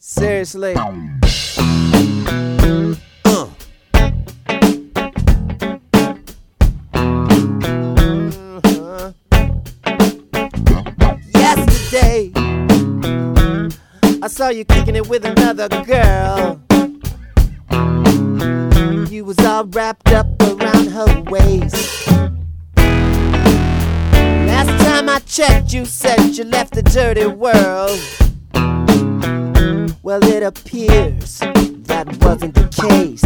Seriously. Yesterday, I saw you kicking it with another girl. You was all wrapped up around her waist. Last time I checked, you said you left the dirty world. Well, it appears that wasn't the case.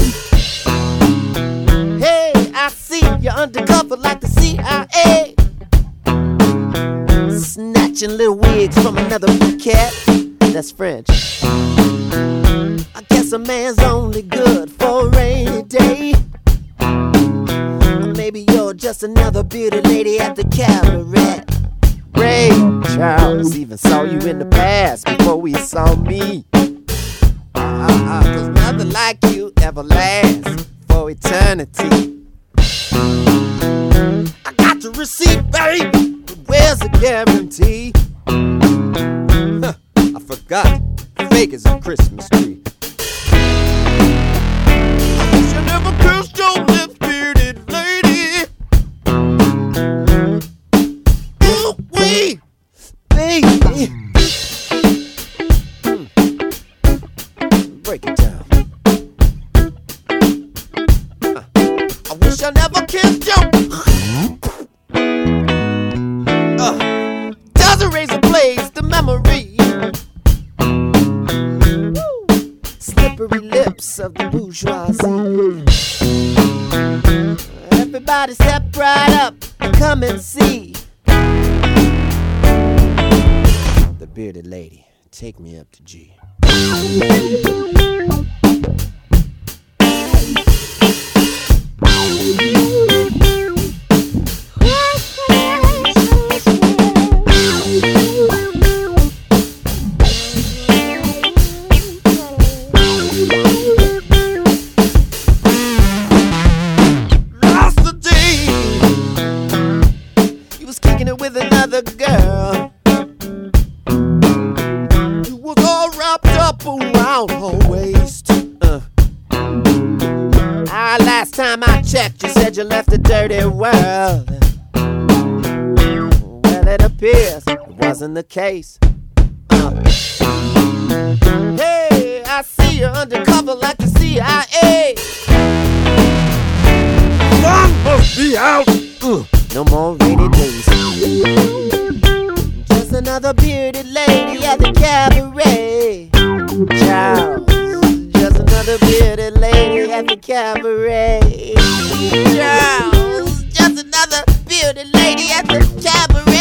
Hey, I see you're undercover like the CIA, snatching little wigs from another cat. That's French. I guess a man's only good for a rainy day. Or maybe you're just another beauty lady at the cabaret. Ray Charles even saw you in the past before we saw me. Cause nothing like you ever lasts for eternity. I got the receipt, baby, but where's the guarantee? I forgot, fake as a Christmas tree. I wish I never kissed your lips, bearded lady. Ooh-wee, baby. Break it down. I wish I never kissed you. Doesn't raise a blaze the memory. Slippery lips of the bourgeoisie. Everybody step right up and come and see the bearded lady. Take me up to G. Last the day, you was kicking it with another girl. You was all wrapped up around her waist. Last time I checked, you said you left the dirty world. Well, it appears it wasn't the case. Hey, I see you undercover like the CIA. Sun must be out. No more rainy days. Just another bearded lady at the cabaret. Charles, just another bearded lady at the cabaret. Charles, just another bearded lady at the cabaret.